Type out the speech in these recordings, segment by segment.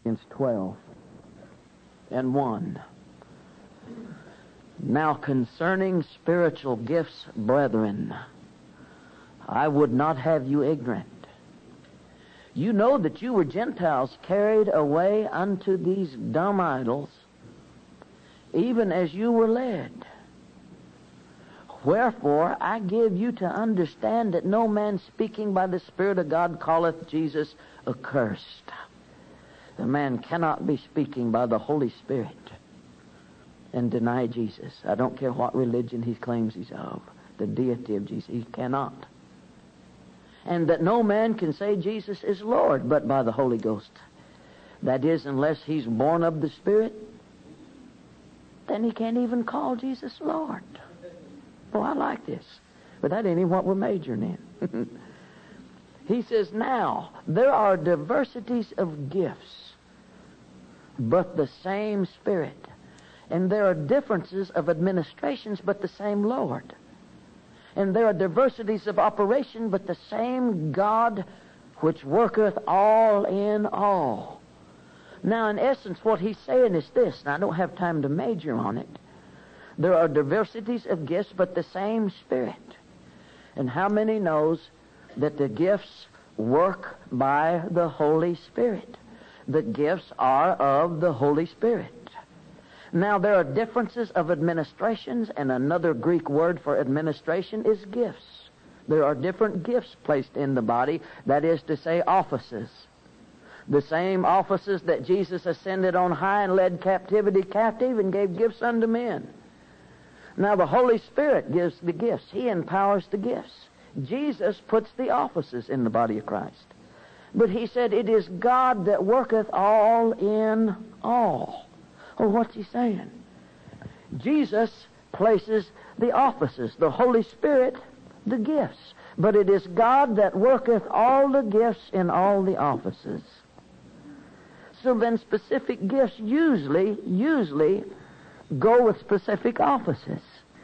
Corinthians 12:1. Now concerning spiritual gifts, brethren, I would not have you ignorant. You know that you were Gentiles carried away unto these dumb idols, even as you were led. Wherefore I give you to understand that no man speaking by the Spirit of God calleth Jesus accursed. The man cannot be speaking by the Holy Spirit and deny Jesus. I don't care what religion he claims he's of, the deity of Jesus. He cannot. And that no man can say Jesus is Lord but by the Holy Ghost. That is, unless he's born of the Spirit, then he can't even call Jesus Lord. Oh, I like this. But that ain't even what we're majoring in. He says, now, there are diversities of gifts, but the same Spirit. And there are differences of administrations, but the same Lord. And there are diversities of operation, but the same God which worketh all in all. Now, in essence, what he's saying is this, and I don't have time to major on it. There are diversities of gifts, but the same Spirit. And how many knows that the gifts work by the Holy Spirit? The gifts are of the Holy Spirit. Now, there are differences of administrations, and another Greek word for administration is gifts. There are different gifts placed in the body, that is to say, offices. The same offices that Jesus ascended on high and led captivity captive and gave gifts unto men. Now, the Holy Spirit gives the gifts. He empowers the gifts. Jesus puts the offices in the body of Christ. But he said, it is God that worketh all in all. Well, what's he saying? Jesus places the offices, the Holy Spirit, the gifts. But it is God that worketh all the gifts in all the offices. So then specific gifts usually go with specific offices.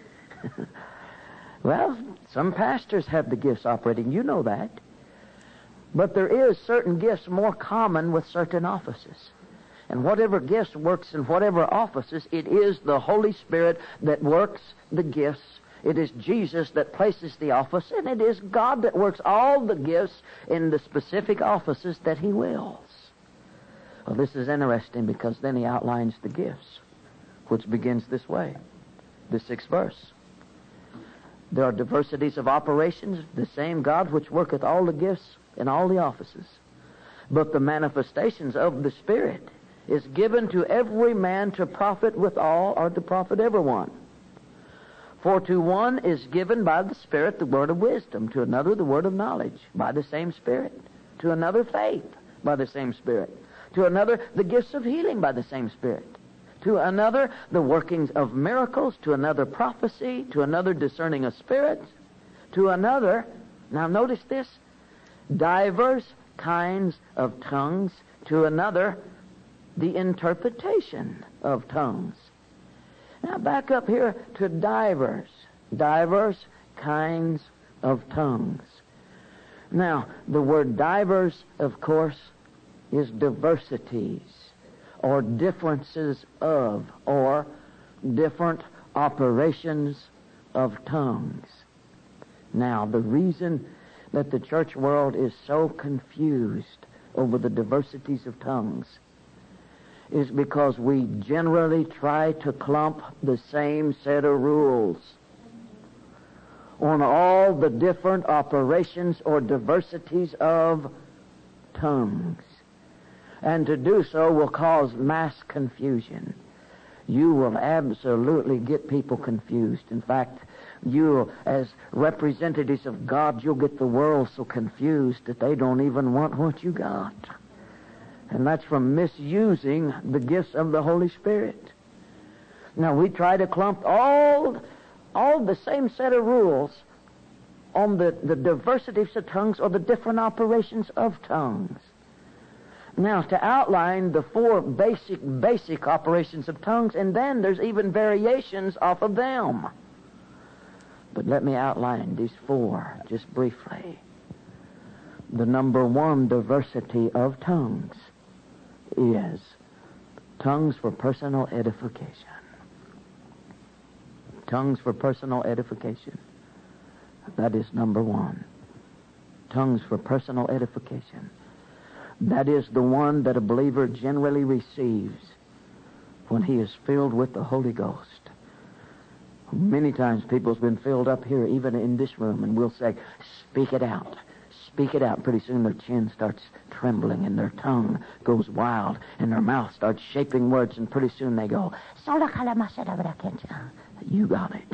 Well, some pastors have the gifts operating. You know that. But there is certain gifts more common with certain offices. And whatever gifts works in whatever offices, it is the Holy Spirit that works the gifts. It is Jesus that places the office, and it is God that works all the gifts in the specific offices that he wills. Well, this is interesting because then he outlines the gifts, which begins this way, the 6th verse. There are diversities of operations, the same God which worketh all the gifts in all the offices. But the manifestations of the Spirit is given to every man to profit withal, or to profit everyone. For to one is given by the Spirit the word of wisdom, to another the word of knowledge by the same Spirit, to another faith by the same Spirit, to another the gifts of healing by the same Spirit, to another the workings of miracles, to another prophecy, to another discerning of spirits, to another, now notice this, divers kinds of tongues, to another the interpretation of tongues. Now back up here to divers kinds of tongues. Now, the word divers, of course, is diversities, or differences of, or different operations of tongues. Now, the reason that the church world is so confused over the diversities of tongues is because we generally try to clump the same set of rules on all the different operations or diversities of tongues. And to do so will cause mass confusion. You will absolutely get people confused. In fact, you, as representatives of God, you'll get the world so confused that they don't even want what you got. And that's from misusing the gifts of the Holy Spirit. Now, we try to clump all the same set of rules on the diversities of tongues or the different operations of tongues. Now, to outline the 4 basic operations of tongues, and then there's even variations off of them. But let me outline these 4 just briefly. The number 1 diversity of tongues is tongues for personal edification. Tongues for personal edification. That is number one. Tongues for personal edification. That is the one that a believer generally receives when he is filled with the Holy Ghost. Many times people's been filled up here, even in this room, and we'll say, speak it out. Speak it out. Pretty soon their chin starts trembling and their tongue goes wild and their mouth starts shaping words, and pretty soon they go, you got it.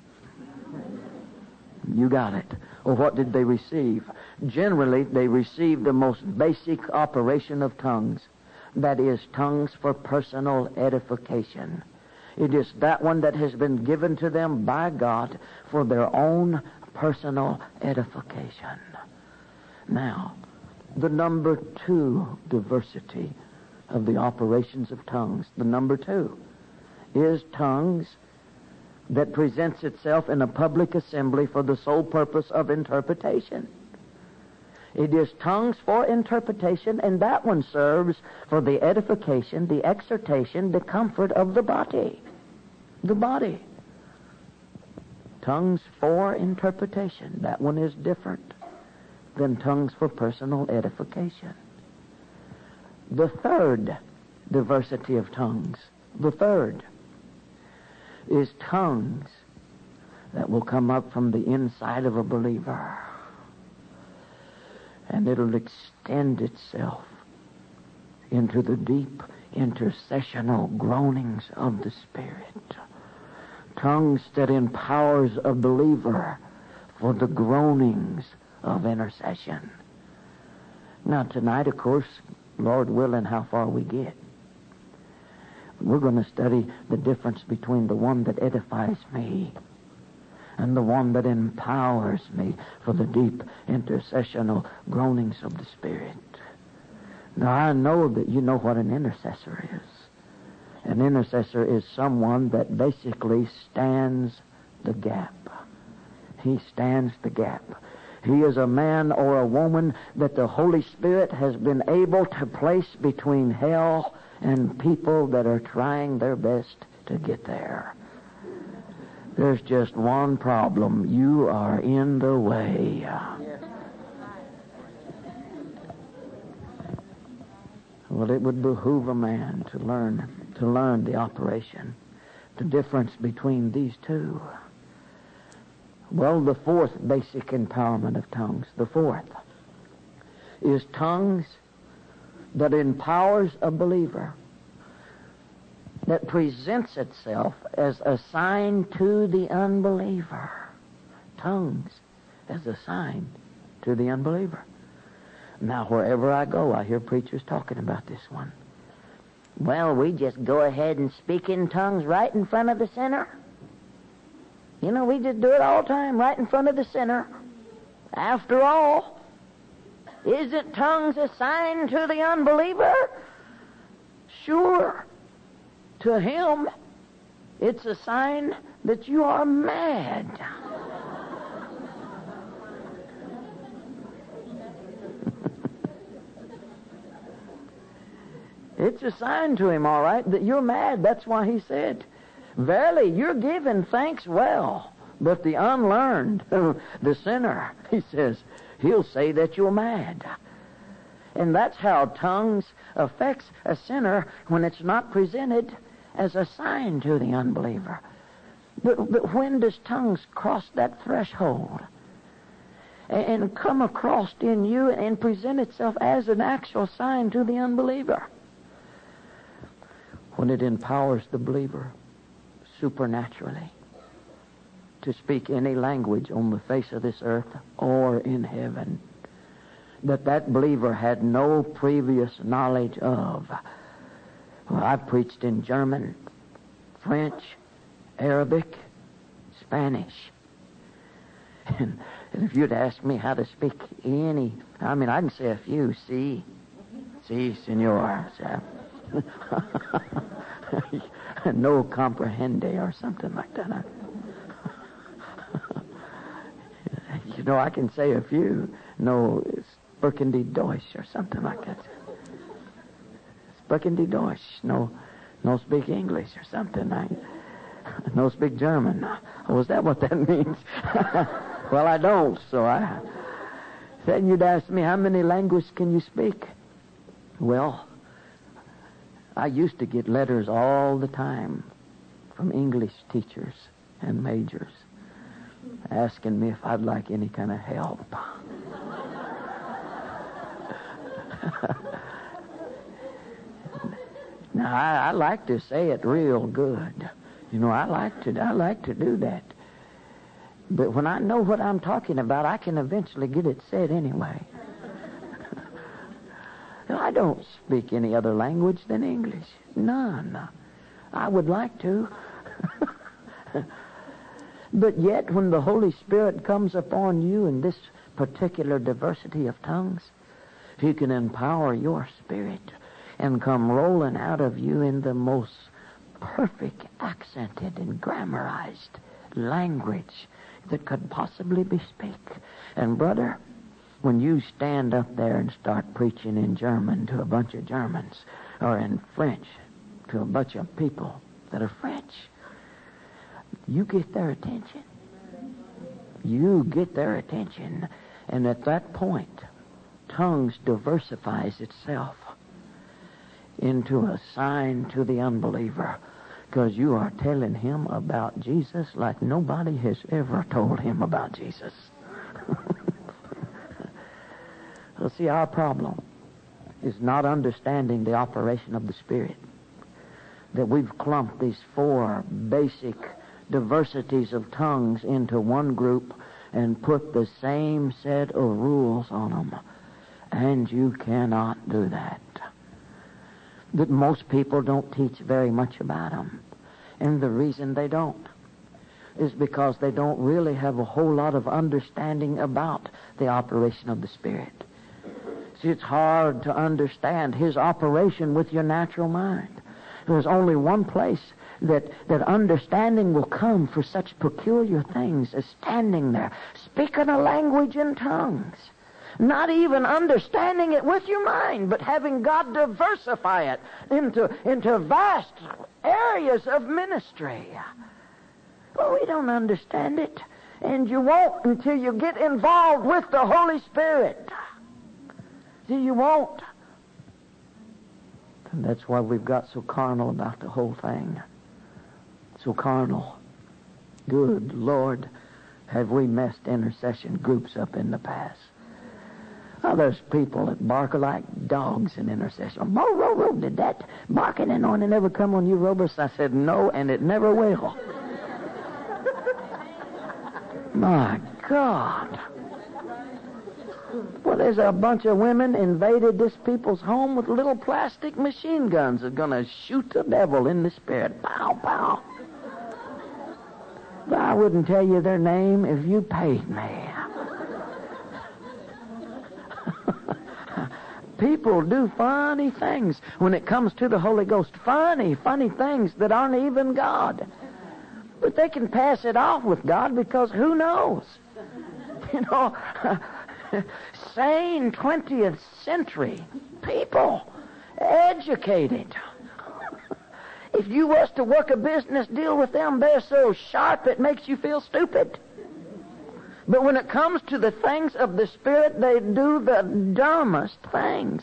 You got it. Well, what did they receive? Generally, they received the most basic operation of tongues. That is, tongues for personal edification. It is that one that has been given to them by God for their own personal edification. Now, the number two diversity of the operations of tongues, the number two, is tongues that presents itself in a public assembly for the sole purpose of interpretation. It is tongues for interpretation, and that one serves for the edification, the exhortation, the comfort of the body. The body. Tongues for interpretation. That one is different than tongues for personal edification. The third diversity of tongues, the third, is tongues that will come up from the inside of a believer. And it'll extend itself into the deep intercessional groanings of the Spirit. Tongues that empowers a believer for the groanings of intercession. Now tonight, of course, Lord willing, how far we get, we're going to study the difference between the one that edifies me and the one that empowers me for the deep intercessional groanings of the Spirit. Now, I know that you know what an intercessor is. An intercessor is someone that basically stands the gap. He stands the gap. He is a man or a woman that the Holy Spirit has been able to place between hell and people that are trying their best to get there. There's just one problem. You are in the way. Well, it would behoove a man to learn the operation, the difference between these two. Well, the fourth basic empowerment of tongues, the fourth, is tongues that empowers a believer, that presents itself as a sign to the unbeliever. Tongues as a sign to the unbeliever. Now, wherever I go, I hear preachers talking about this one. Well, we just go ahead and speak in tongues right in front of the sinner. You know, we just do it all the time, right in front of the sinner. After all, isn't tongues a sign to the unbeliever? Sure. To him, it's a sign that you are mad. It's a sign to him, all right, that you're mad. That's why he said, verily, you're giving thanks well. But the unlearned, the sinner, he says, he'll say that you're mad. And that's how tongues affects a sinner when it's not presented as a sign to the unbeliever. But when does tongues cross that threshold and come across in you and present itself as an actual sign to the unbeliever? When it empowers the believer supernaturally to speak any language on the face of this earth or in heaven that believer had no previous knowledge of. Well, I preached in German, French, Arabic, Spanish. And if you'd asked me how to speak any, I can say a few. Si, senor. No comprehende or something like that. You know, I can say a few. No, sprechen die Deutsch or something like that. sprechen die Deutsch. No speak English or something. No speak German. Oh, is that what that means? Well, I don't, so I... Then you'd ask me, how many languages can you speak? Well, I used to get letters all the time from English teachers and majors asking me if I'd like any kind of help. Now, I like to say it real good. You know, I like to do that. But when I know what I'm talking about, I can eventually get it said anyway. I don't speak any other language than English. None. I would like to. But yet, when the Holy Spirit comes upon you in this particular diversity of tongues, He can empower your spirit and come rolling out of you in the most perfect, accented, and grammarized language that could possibly be speak. And brother, when you stand up there and start preaching in German to a bunch of Germans, or in French to a bunch of people that are French, you get their attention. You get their attention. And at that point, tongues diversifies itself into a sign to the unbeliever, because you are telling him about Jesus like nobody has ever told him about Jesus. Well, see, our problem is not understanding the operation of the Spirit. That we've clumped these 4 basic diversities of tongues into one group and put the same set of rules on them. And you cannot do that. That most people don't teach very much about them. And the reason they don't is because they don't really have a whole lot of understanding about the operation of the Spirit. See, it's hard to understand His operation with your natural mind. There's only one place that understanding will come for such peculiar things as standing there, speaking a language in tongues. Not even understanding it with your mind, but having God diversify it into vast areas of ministry. Well, we don't understand it, and you won't until you get involved with the Holy Spirit. See, you won't. And that's why we've got so carnal about the whole thing. So carnal. Good Lord, have we messed intercession groups up in the past. Oh, there's people that bark like dogs in intercession. Mo, did that barking and anointing ever come on you, Robert? I said, no, and it never will. My God. Well, there's a bunch of women invaded this people's home with little plastic machine guns that are going to shoot the devil in the spirit. Pow, pow. But I wouldn't tell you their name if you paid me. People do funny things when it comes to the Holy Ghost. Funny things that aren't even God. But they can pass it off with God because who knows? You know, sane 20th century people, educated. If you was to work a business deal with them, they're so sharp it makes you feel stupid. But when it comes to the things of the Spirit, they do the dumbest things.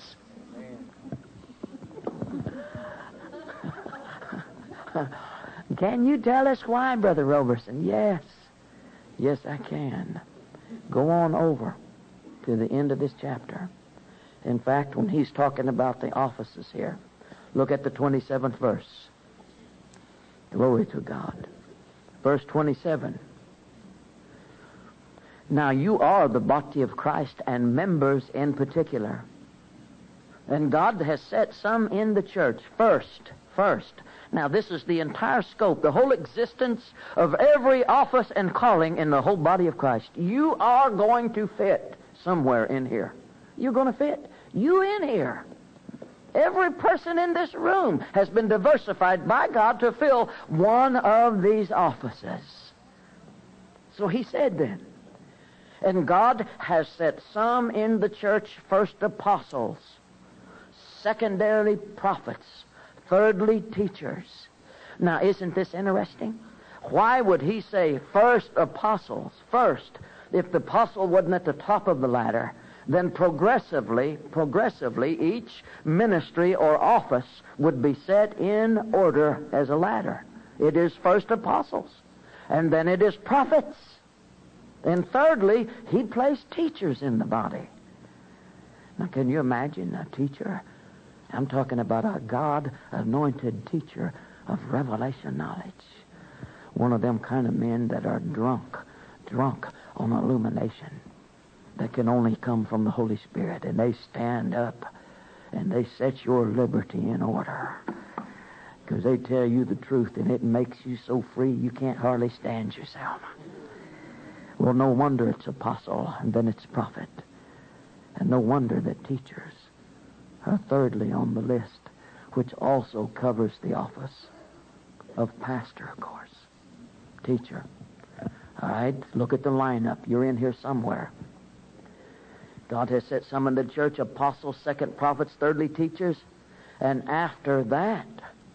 Can you tell us why, Brother Roberson? Yes. Yes, I can. Go on over to the end of this chapter. In fact, when he's talking about the offices here, look at the 27th verse. Glory to God. Verse 27. Now you are the body of Christ and members in particular. And God has set some in the church first. Now this is the entire scope, the whole existence of every office and calling in the whole body of Christ. You are going to fit somewhere in here. You're going to fit. You in here. Every person in this room has been diversified by God to fill one of these offices. So he said then, and God has set some in the church, first apostles, secondarily prophets, thirdly teachers. Now, isn't this interesting? Why would he say first apostles? First, if the apostle wasn't at the top of the ladder, then progressively, each ministry or office would be set in order as a ladder. It is first apostles, and then it is prophets. And thirdly, he placed teachers in the body. Now, can you imagine a teacher? I'm talking about a God-anointed teacher of revelation knowledge. One of them kind of men that are drunk on illumination that can only come from the Holy Spirit. And they stand up and they set your liberty in order. Because they tell you the truth and it makes you so free you can't hardly stand yourself. Well, no wonder it's apostle and then it's prophet. And no wonder that teachers are thirdly on the list, which also covers the office of pastor, of course. Teacher. All right, look at the lineup. You're in here somewhere. God has set some in the church, apostles, second prophets, thirdly teachers. And after that,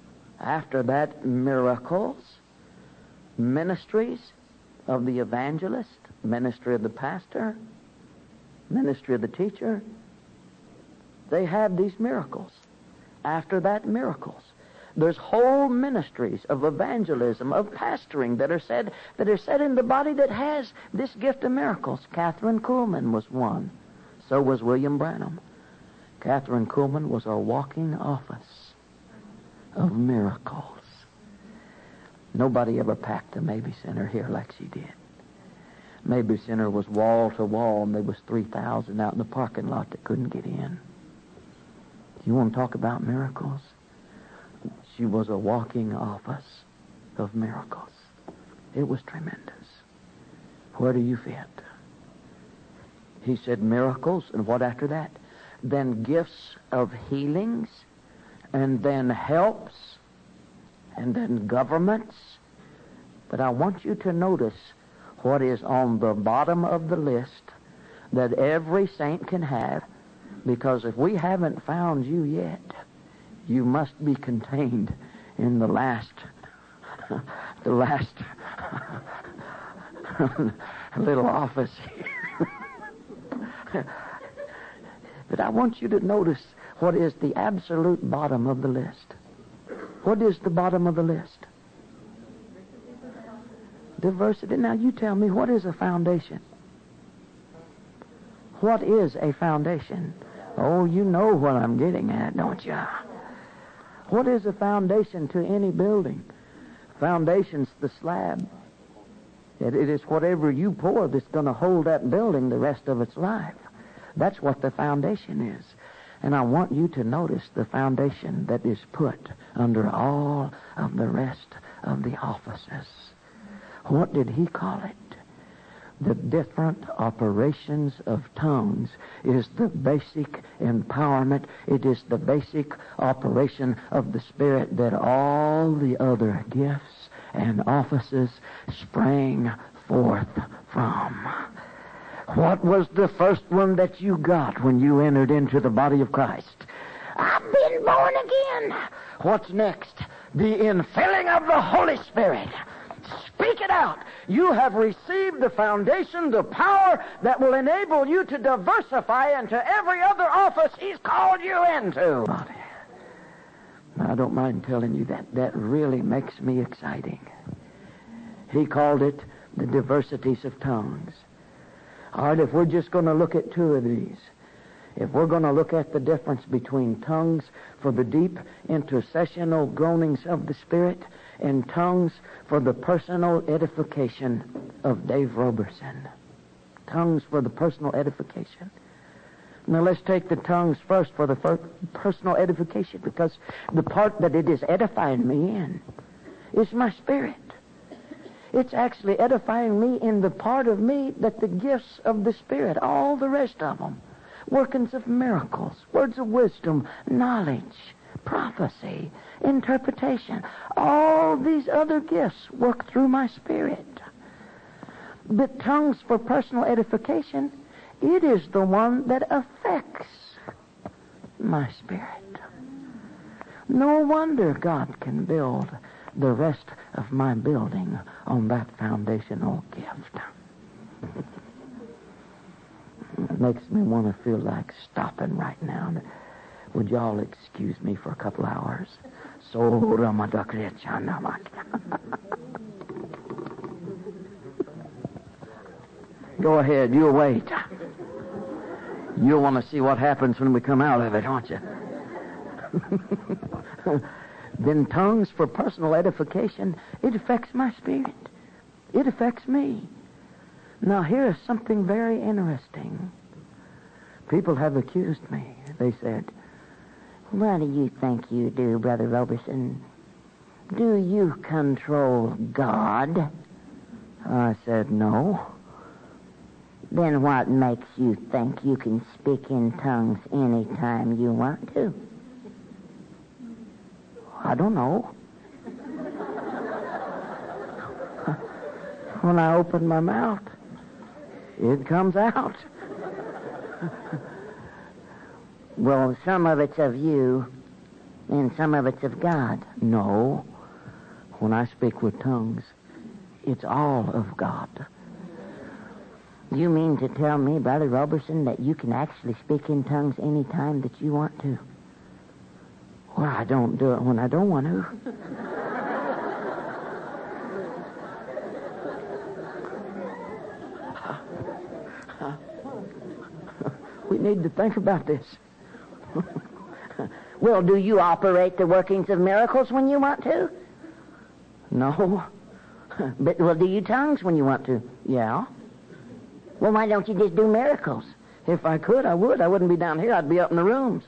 miracles, ministries of the evangelist, ministry of the pastor, ministry of the teacher. They have these miracles. After that, miracles. There's whole ministries of evangelism, of pastoring that are said in the body that has this gift of miracles. Catherine Kuhlman was one. So was William Branham. Catherine Kuhlman was a walking office of miracles. Nobody ever packed a Maybe Center here like she did. Maybe Center was wall to wall, and there was 3,000 out in the parking lot that couldn't get in. You want to talk about miracles? She was a walking office of miracles. It was tremendous. Where do you fit? He said miracles, and what after that? Then gifts of healings, and then helps, and then governments. But I want you to notice what is on the bottom of the list that every saint can have, because if we haven't found you yet, you must be contained in the last little office here. But I want you to notice what is the absolute bottom of the list. What is the bottom of the list? Diversity. Now you tell me, what is a foundation? What is a foundation? Oh, you know what I'm getting at, don't you? What is a foundation to any building? Foundation's the slab. It is whatever you pour that's going to hold that building the rest of its life. That's what the foundation is. And I want you to notice the foundation that is put under all of the rest of the offices. What did he call it? The different operations of tongues is the basic empowerment. It is the basic operation of the Spirit that all the other gifts and offices sprang forth from. What was the first one that you got when you entered into the body of Christ? I've been born again. What's next? The infilling of the Holy Spirit. Speak it out. You have received the foundation, the power that will enable you to diversify into every other office He's called you into. I don't mind telling you that really makes me exciting. He called it the diversities of tongues. All right, if we're just going to look at two of these, if we're going to look at the difference between tongues for the deep intercessional groanings of the Spirit and tongues for the personal edification of Dave Roberson. Tongues for the personal edification. Now let's take the tongues first for the personal edification, because the part that it is edifying me in is my spirit. It's actually edifying me in the part of me that the gifts of the Spirit, all the rest of them, workings of miracles, words of wisdom, knowledge, prophecy, interpretation, all these other gifts work through my spirit. But tongues for personal edification, it is the one that affects my spirit. No wonder God can build the rest of my building on that foundational gift. It makes me want to feel like stopping right now. Would y'all excuse me for a couple hours? Go ahead, you'll wait. You'll want to see what happens when we come out of it, won't you? Then tongues for personal edification, it affects my spirit. It affects me. Now here is something very interesting. People have accused me. They said, "What do you think you do, Brother Roberson? Do you control God?" I said, "No." "Then what makes you think you can speak in tongues any time you want to?" "I don't know." When I open my mouth, it comes out. "Well, some of it's of you, and some of it's of God." "No. When I speak with tongues, it's all of God." "You mean to tell me, Brother Roberson, that you can actually speak in tongues any time that you want to?" "Well, I don't do it when I don't want to." We need to think about this. "Well, do you operate the workings of miracles when you want to?" "No." "But, well, do you tongues when you want to?" "Yeah." "Well, why don't you just do miracles?" "If I could, I would. I wouldn't be down here. I'd be up in the rooms."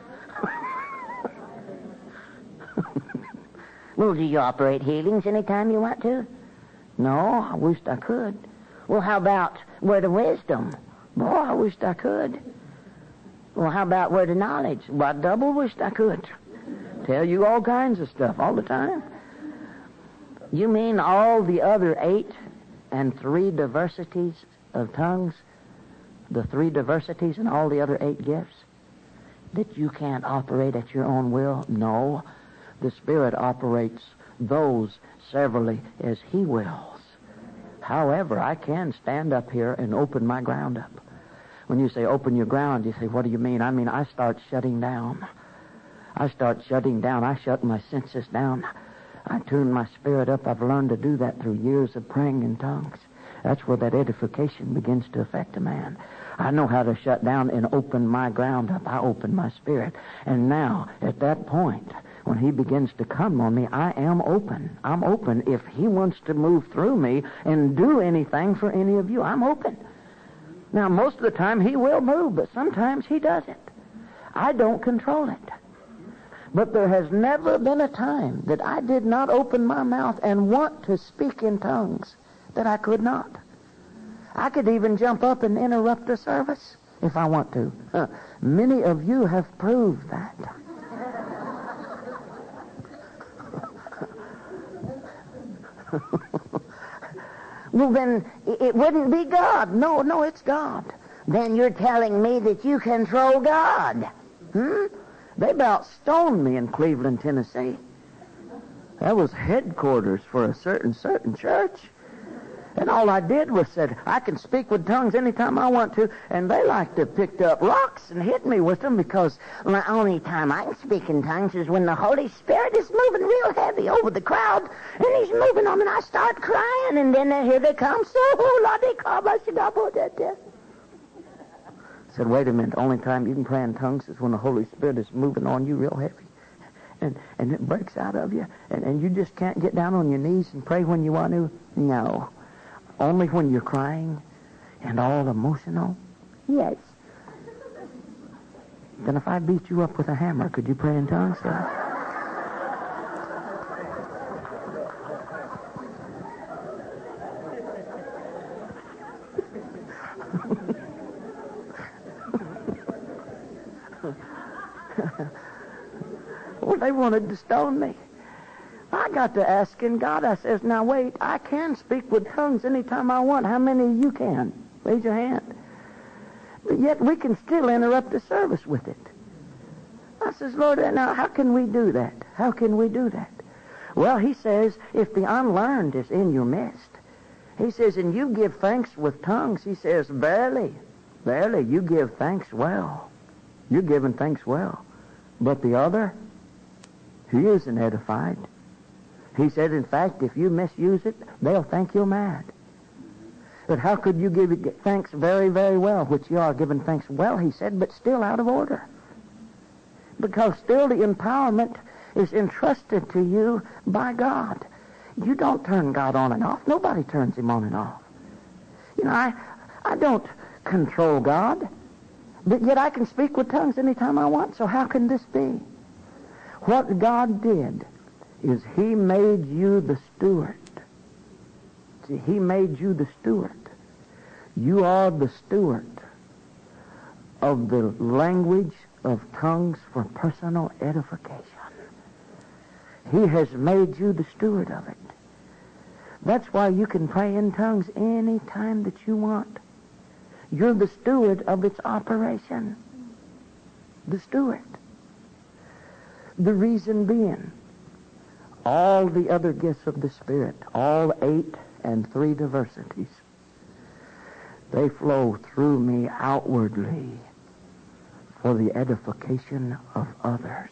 "Well, do you operate healings anytime you want to?" "No, I wished I could." "Well, how about word of wisdom?" "Boy, I wished I could." "Well, how about word of knowledge?" "Well, I double wished I could." Tell you all kinds of stuff all the time. "You mean all the other 8 and 3 diversities of tongues, the 3 diversities and all the other 8 gifts, that you can't operate at your own will?" "No. The Spirit operates those severally as He wills. However, I can stand up here and open my ground up." When you say open your ground, you say, "What do you mean?" "I mean, I start shutting down. I start shutting down. I shut my senses down. I tune my spirit up. I've learned to do that through years of praying in tongues. That's where that edification begins to affect a man. I know how to shut down and open my ground up. I open my spirit. And now, at that point, when He begins to come on me, I am open. I'm open. If He wants to move through me and do anything for any of you, I'm open. Now, most of the time, He will move, but sometimes He doesn't. I don't control it. But there has never been a time that I did not open my mouth and want to speak in tongues that I could not. I could even jump up and interrupt a service if I want to. Many of you have proved that. Well, then it wouldn't be God. No, it's God. Then you're telling me that you control God. They about stoned me in Cleveland, Tennessee. That was headquarters for a certain church. And all I did was said, "I can speak with tongues anytime I want to." And they like to pick up rocks and hit me with them because the only time I can speak in tongues is when the Holy Spirit is moving real heavy over the crowd. And He's moving them and I start crying. And then here they come. I said, "Wait a minute. The only time you can pray in tongues is when the Holy Spirit is moving on you real heavy. And it breaks out of you. And you just can't get down on your knees and pray when you want to?" "No. Only when you're crying and all emotional?" "Yes." "Then if I beat you up with a hammer, could you pray in tongues, sir?" Well, they wanted to stone me. I got to asking God. I says, "Now wait, I can speak with tongues anytime I want. How many of you can? Raise your hand." But yet we can still interrupt the service with it. I says, Lord, now how can we do that? How can we do that? Well, he says, if the unlearned is in your midst, he says, and you give thanks with tongues, he says, verily, you give thanks well. You're giving thanks well. But the other, he isn't edified. He said, in fact, if you misuse it, they'll think you're mad. But how could you give thanks very, very well, which you are giving thanks well, he said, but still out of order? Because still the empowerment is entrusted to you by God. You don't turn God on and off. Nobody turns him on and off. You know, I don't control God, but yet I can speak with tongues anytime I want. So how can this be? What God did is he made you the steward. See, he made you the steward. You are the steward of the language of tongues for personal edification. He has made you the steward of it. That's why you can pray in tongues any time that you want. You're the steward of its operation. The steward. The reason being, all the other gifts of the Spirit, all 8 and 3 diversities, they flow through me outwardly for the edification of others.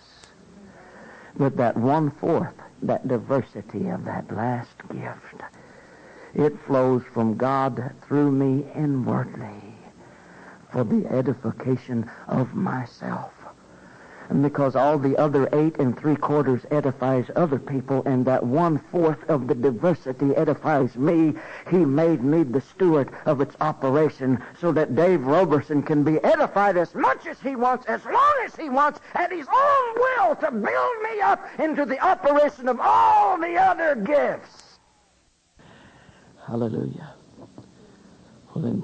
But that 1/4, that diversity of that last gift, it flows from God through me inwardly for the edification of myself. And because all the other 8 3/4 edifies other people, and that 1/4 of the diversity edifies me, he made me the steward of its operation so that Dave Roberson can be edified as much as he wants, as long as he wants, at his own will to build me up into the operation of all the other gifts. Hallelujah. Well, in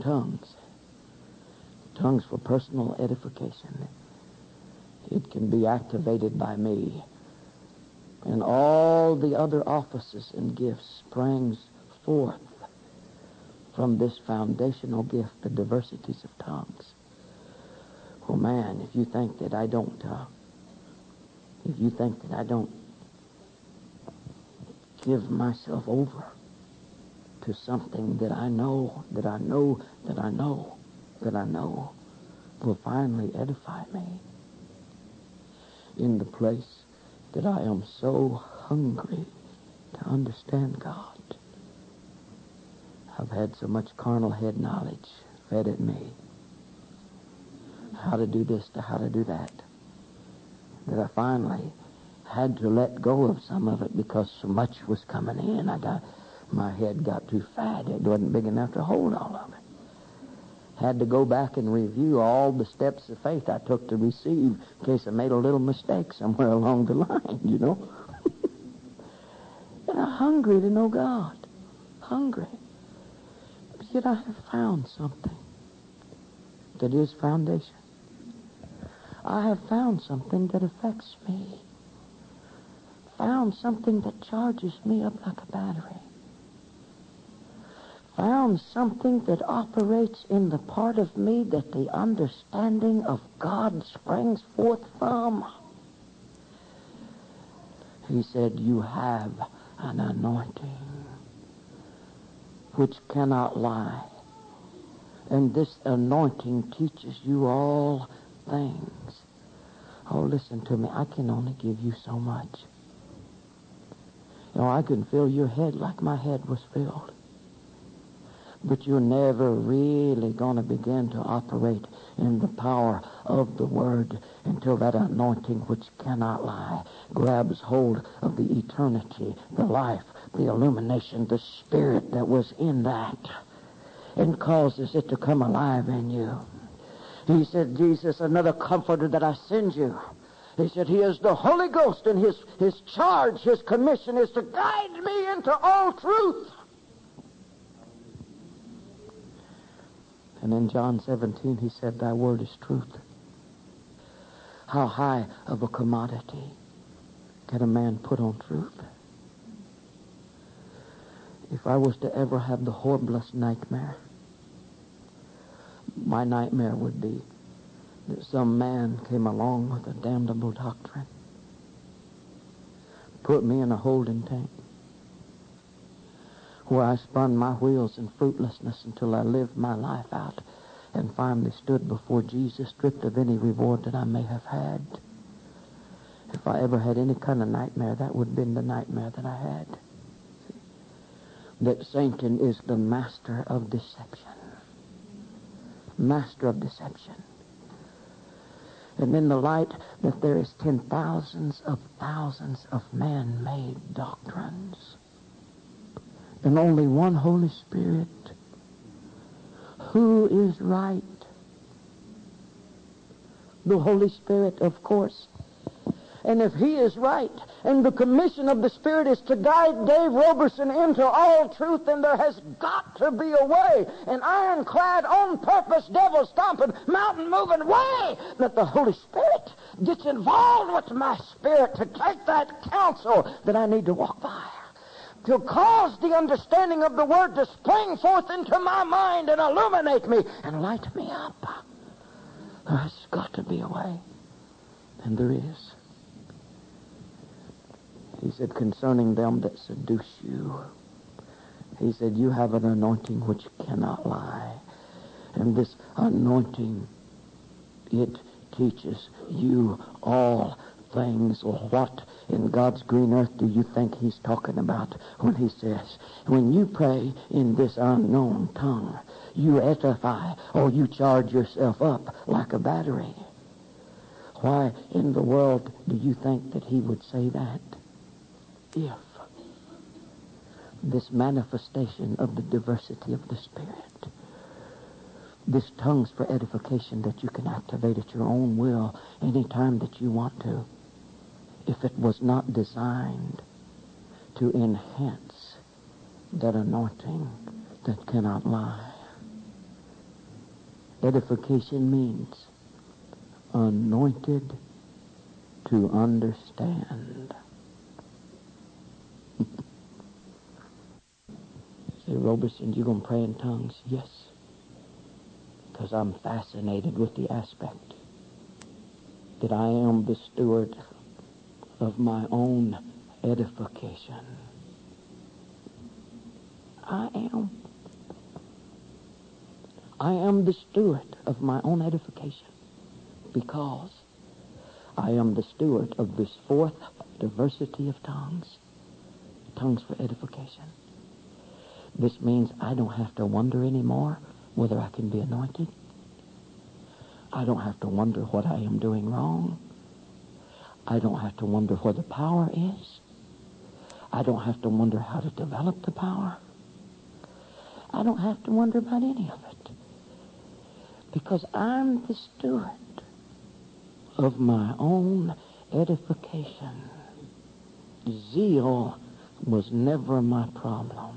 tongues for personal edification, it can be activated by me. And all the other offices and gifts springs forth from this foundational gift, the diversities of tongues. Oh man, if you think that I don't give myself over to something that I know will finally edify me, in the place that I am so hungry to understand God. I've had so much carnal head knowledge fed at me, how to do this to how to do that I finally had to let go of some of it because so much was coming in. My head got too fat. It wasn't big enough to hold all of it. Had to go back and review all the steps of faith I took to receive in case I made a little mistake somewhere along the line, you know. And I'm hungry to know God. Hungry. But yet I have found something that is foundation. I have found something that affects me. Found something that charges me up like a battery. Found something that operates in the part of me that the understanding of God springs forth from. He said, you have an anointing which cannot lie. And this anointing teaches you all things. Oh, listen to me. I can only give you so much. You know, I can fill your head like my head was filled. But you're never really going to begin to operate in the power of the Word until that anointing which cannot lie grabs hold of the eternity, the life, the illumination, the Spirit that was in that, and causes it to come alive in you. He said, Jesus, another comforter that I send you. He said, he is the Holy Ghost, and his charge, his commission is to guide me into all truth. And in John 17, he said, thy word is truth. How high of a commodity can a man put on truth? If I was to ever have the horriblest nightmare, my nightmare would be that some man came along with a damnable doctrine, put me in a holding tank where I spun my wheels in fruitlessness until I lived my life out and finally stood before Jesus, stripped of any reward that I may have had. If I ever had any kind of nightmare, that would have been the nightmare that I had. See? That Satan is the master of deception. Master of deception. And in the light that there is 10,000s of thousands of man-made doctrines and only one Holy Spirit, who is right? The Holy Spirit, of course. And if he is right, and the commission of the Spirit is to guide Dave Roberson into all truth, then there has got to be a way, an ironclad, on-purpose, devil-stomping, mountain-moving way, that the Holy Spirit gets involved with my spirit to take that counsel that I need to walk by, to cause the understanding of the Word to spring forth into my mind and illuminate me and light me up. There's got to be a way, and there is. He said, concerning them that seduce you, he said, you have an anointing which cannot lie. And this anointing, it teaches you all things. Well, what in God's green earth do you think he's talking about when he says, when you pray in this unknown tongue, you edify or you charge yourself up like a battery? Why in the world do you think that he would say that? If this manifestation of the diversity of the Spirit, this tongues for edification that you can activate at your own will any time that you want to, if it was not designed to enhance that anointing that cannot lie. Edification means anointed to understand. Say, Roberson, you going to pray in tongues? Yes. Because I'm fascinated with the aspect that I am the steward of my own edification. I am the steward of my own edification because I am the steward of this fourth diversity of tongues. Tongues for edification. This means I don't have to wonder anymore whether I can be anointed. I don't have to wonder what I am doing wrong. I don't have to wonder where the power is. I don't have to wonder how to develop the power. I don't have to wonder about any of it. Because I'm the steward of my own edification. Zeal was never my problem.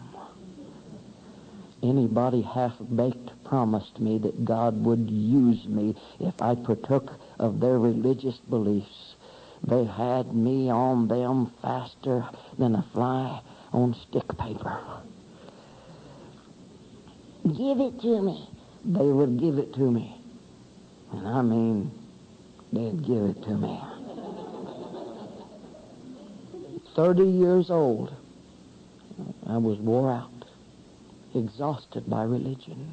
Anybody half-baked promised me that God would use me if I partook of their religious beliefs. They had me on them faster than a fly on stick paper. Give it to me. They would give it to me. And I mean, they'd give it to me. 30 years old, I was wore out, exhausted by religion,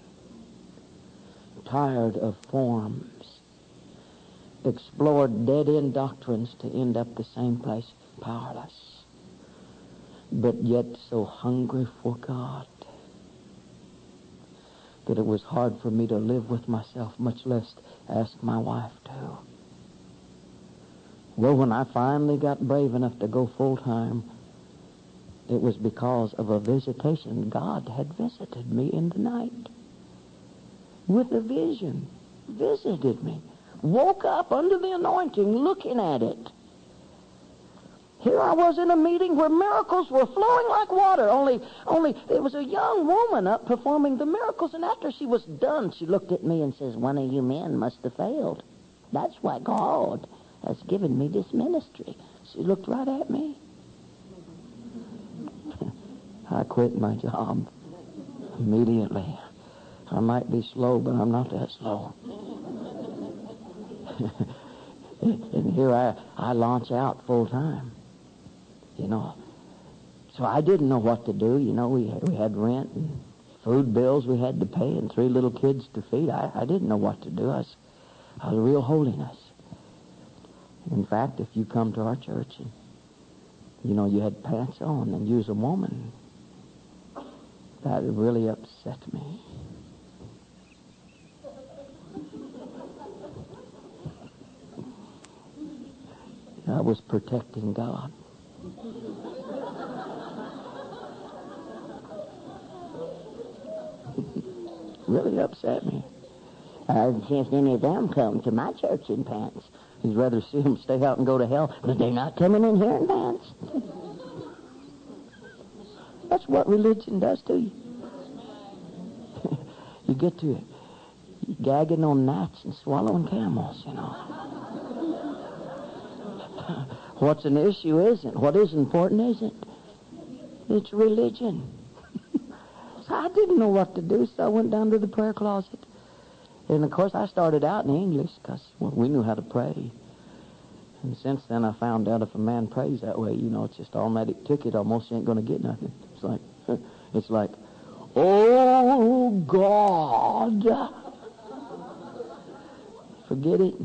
tired of forms, explored dead-end doctrines to end up the same place, powerless, but yet so hungry for God that it was hard for me to live with myself, much less ask my wife to. Well, when I finally got brave enough to go full-time, it was because of a visitation. God had visited me in the night with a vision. Visited me. Woke up under the anointing looking at it. Here I was in a meeting where miracles were flowing like water. Only it was a young woman up performing the miracles, and after she was done, she looked at me and says, "One of you men must have failed. That's why God has given me this ministry." She looked right at me. I quit my job immediately. I might be slow, but I'm not that slow. And here I launch out full time. So I didn't know what to do. We had rent and food bills we had to pay and 3 little kids to feed. I didn't know what to do. I was real holiness. In fact, if you come to our church and, you had pants on and you was a woman, that really upset me. I was protecting God. Really upset me. I'd see any of them come to my church in pants. You'd rather see them stay out and go to hell, but they're not coming in here in pants. That's what religion does to you. You get to gagging on gnats and swallowing camels, What's an issue isn't. What is important isn't. It's religion. So I didn't know what to do, so I went down to the prayer closet. And, of course, I started out in English because we knew how to pray. And since then, I found out if a man prays that way, it's just automatic ticket. Almost ain't going to get nothing. It's like, oh, God. Forget it.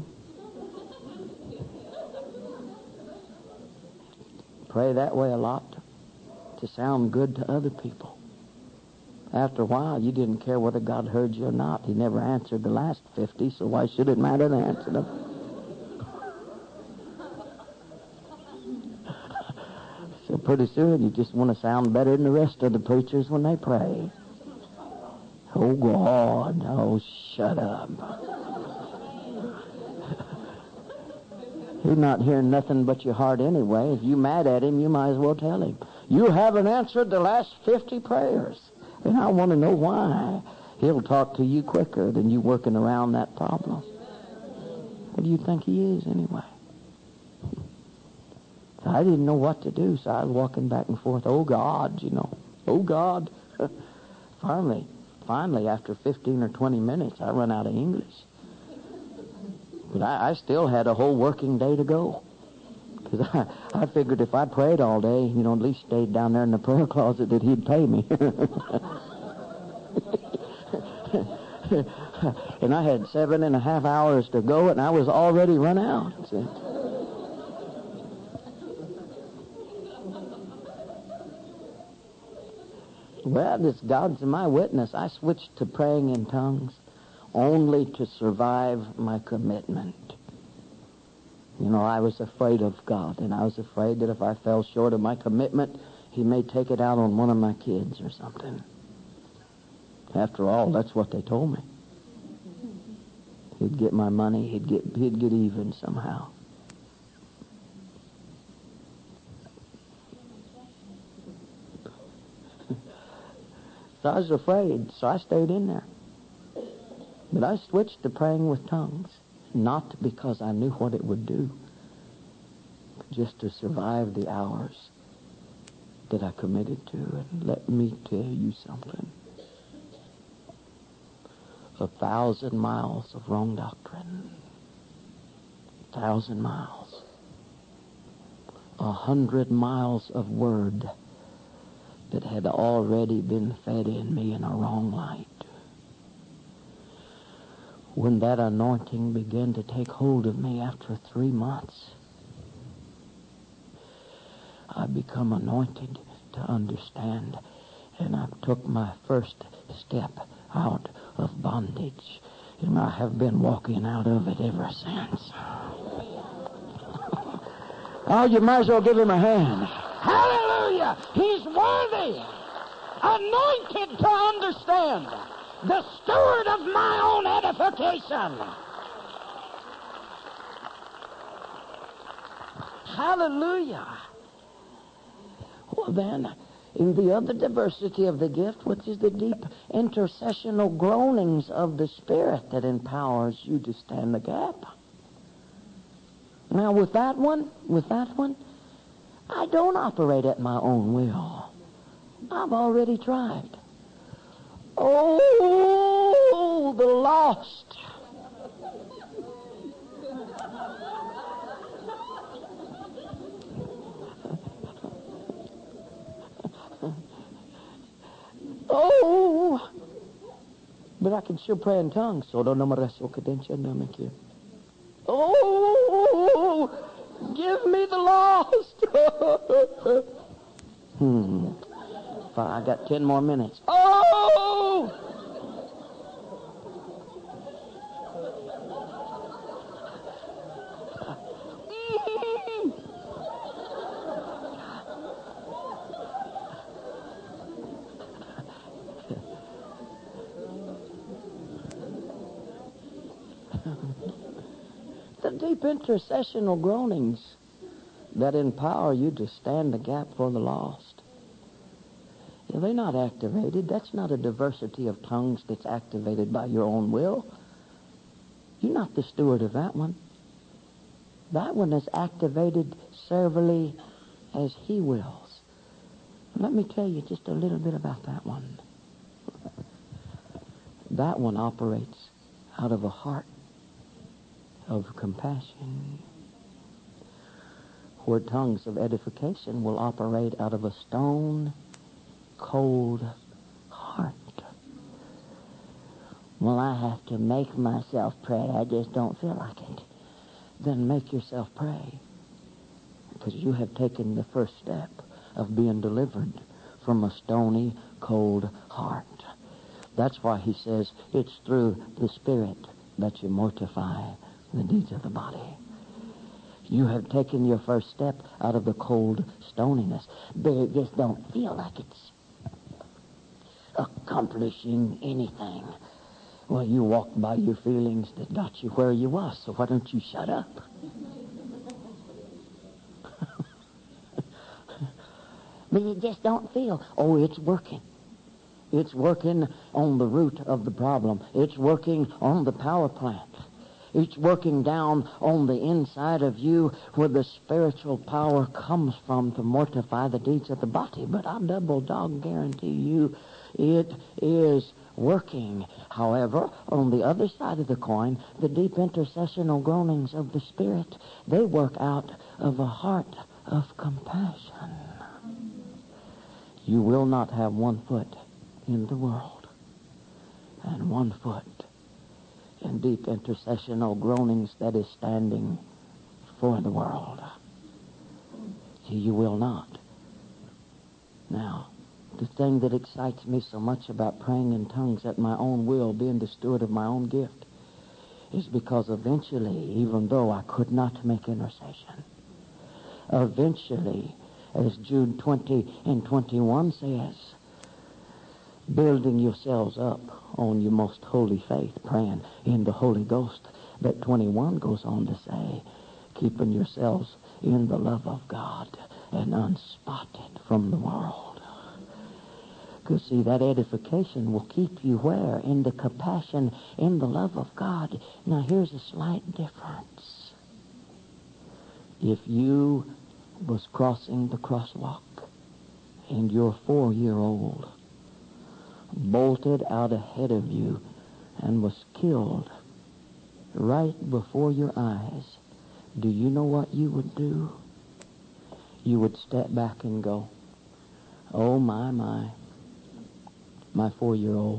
Pray that way a lot to sound good to other people. After a while, you didn't care whether God heard you or not. He never answered the last 50, so why should it matter to answer them? So pretty soon, you just want to sound better than the rest of the preachers when they pray. Oh, God. Oh, shut up. He's not hearing nothing but your heart anyway. If you're mad at him, you might as well tell him. You haven't answered the last 50 prayers. And I want to know why. He'll talk to you quicker than you working around that problem. What do you think he is anyway? So I didn't know what to do, so I was walking back and forth. Oh, God, Oh, God. Finally, after 15 or 20 minutes, I run out of English. But I still had a whole working day to go. Because I figured if I prayed all day, at least stayed down there in the prayer closet, that he'd pay me. And I had 7.5 hours to go, and I was already run out. See? Well, this God's my witness. I switched to praying in tongues only to survive my commitment. I was afraid of God, and I was afraid that if I fell short of my commitment, he may take it out on one of my kids or something. After all, that's what they told me. He'd get my money, he'd get even somehow. So I was afraid, so I stayed in there. But I switched to praying with tongues, not because I knew what it would do, but just to survive the hours that I committed to. And let me tell you something. 1,000 miles of wrong doctrine. 1,000 miles. 100 miles of word that had already been fed in me in a wrong light. When that anointing began to take hold of me after 3 months, I become anointed to understand, and I took my first step out of bondage, and I have been walking out of it ever since. Oh, you might as well give him a hand. Hallelujah! He's worthy, anointed to understand, the steward of my own edification. Hallelujah. Well then, in the other diversity of the gift, which is the deep intercessional groanings of the Spirit that empowers you to stand the gap. Now with that one, I don't operate at my own will. I've already tried. Oh, the lost. Oh! But I can still pray in tongues. Oh! Give me the lost! I got 10 more minutes. Oh! The deep intercessional groanings that empower you to stand the gap for the lost. They're not activated. That's not a diversity of tongues that's activated by your own will. You're not the steward of that one. That one is activated servilely as He wills. Let me tell you just a little bit about that one. That one operates out of a heart of compassion, where tongues of edification will operate out of a stone cold heart. Well, I have to make myself pray. I just don't feel like it. Then make yourself pray, because you have taken the first step of being delivered from a stony, cold heart. That's why He says it's through the Spirit that you mortify the deeds of the body. You have taken your first step out of the cold stoniness, but it just don't feel like it's accomplishing anything. Well, you walked by your feelings that got you where you was, so why don't you shut up? But you just don't feel, oh, it's working. It's working on the root of the problem. It's working on the power plant. It's working down on the inside of you where the spiritual power comes from to mortify the deeds of the body. But I double dog guarantee you it is working. However, on the other side of the coin, the deep intercessional groanings of the Spirit, they work out of a heart of compassion. You will not have one foot in the world and one foot in deep intercessional groanings that is standing for the world. You will not. Now, the thing that excites me so much about praying in tongues at my own will, being the steward of my own gift, is because eventually, even though I could not make intercession, eventually, as Jude 20 and 21 says, building yourselves up on your most holy faith, praying in the Holy Ghost. But 21 goes on to say, keeping yourselves in the love of God and unspotted from the world. Because, see, that edification will keep you where? In the compassion, in the love of God. Now, here's a slight difference. If you was crossing the crosswalk and your 4-year-old bolted out ahead of you and was killed right before your eyes, do you know what you would do? You would step back and go, oh, my 4-year-old,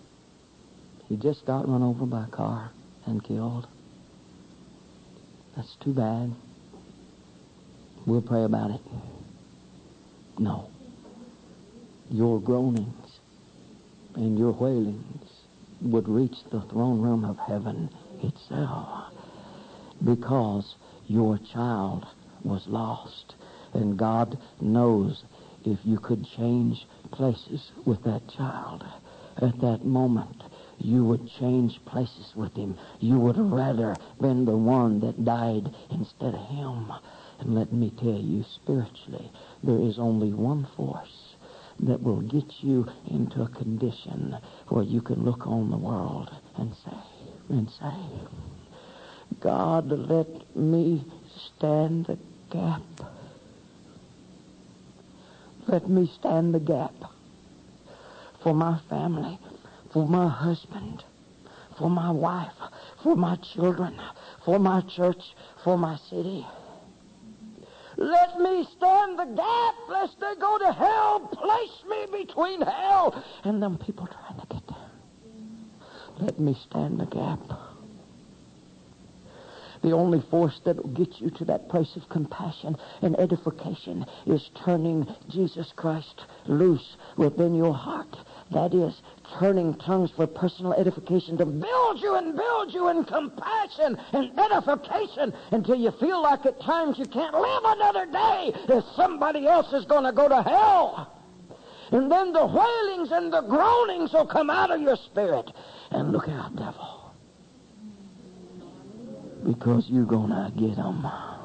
he just got run over by a car and killed. That's too bad. We'll pray about it. No. Your groanings and your wailings would reach the throne room of heaven itself, because your child was lost. And God knows if you could change places with that child at that moment, you would change places with him. You would have rather been the one that died instead of him. And let me tell you, spiritually, there is only one force that will get you into a condition where you can look on the world and say, God, let me stand the gap. Let me stand the gap for my family, for my husband, for my wife, for my children, for my church, for my city. Let me stand the gap lest they go to hell. Place me between hell and them people trying to get there. Let me stand the gap. The only force that will get you to that place of compassion and edification is turning Jesus Christ loose within your heart. That is, turning tongues for personal edification to build you in compassion and edification until you feel like at times you can't live another day if somebody else is going to go to hell. And then the wailings and the groanings will come out of your spirit. And look out, devil. Because you're going to get them.